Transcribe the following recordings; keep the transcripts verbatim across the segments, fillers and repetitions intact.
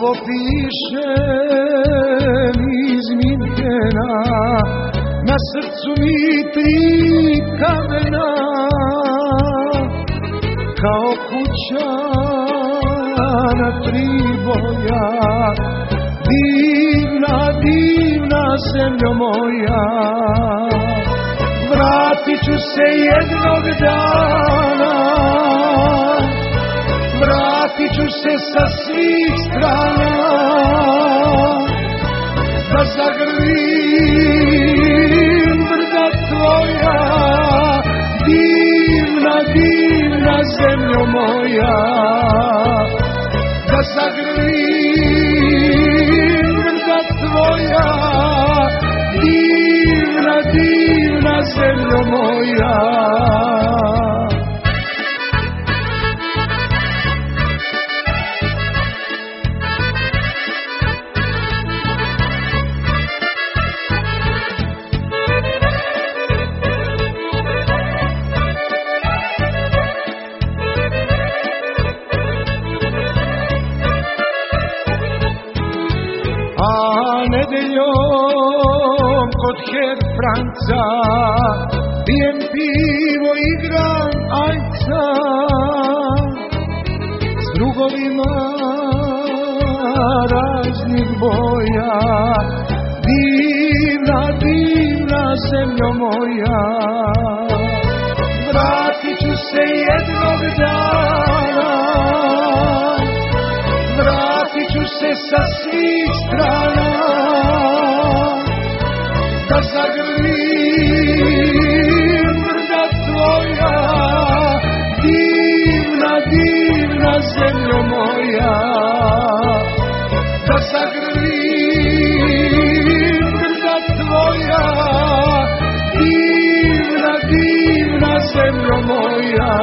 Ovo pišem izmiljena, na srcu mi tri kamena, kao kuća na tri boja. Divna, divna zemljo moja, vratit ću se jednog dana, vratit ću se sa svih strana, da zagrlim brda tvoja. Divna, divna zemljo moja, da zagrlim brda tvoja. Divna, divna zemljo moja. A nedeljom kod Her Franca pijem pivo, igram ajca s drugovima raznih boja. Divna, divna zemljo moja, vratit ću se jednog dana, vratit ću se sa svih strana, da zagrlim brda tvoja. Divna, divna zemljo moja, da zagrlim brda tvoja. Divna, divna zemljo moja.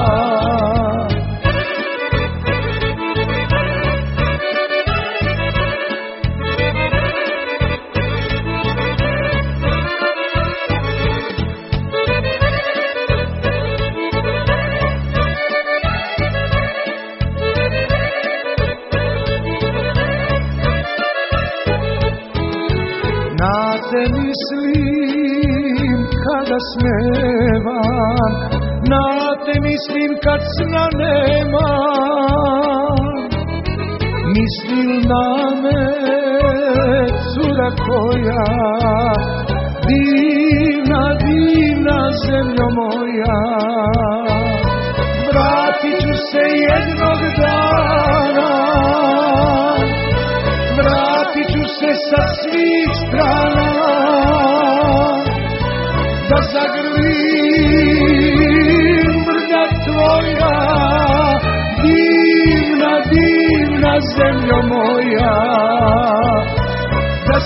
Na te mislim kada smevam, na te mislim kad sna nemam. Mislim na me, cura koja, divna, divna zemljo moja. Vratit ću se jednog dana, vratit ću se sa svih strana, da zagrlim brda tvoja. Divna, divna zemljo moja, da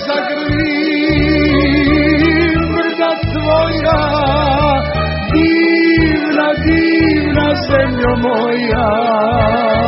zagrlim brda tvoja. Divna, divna zemljo moja.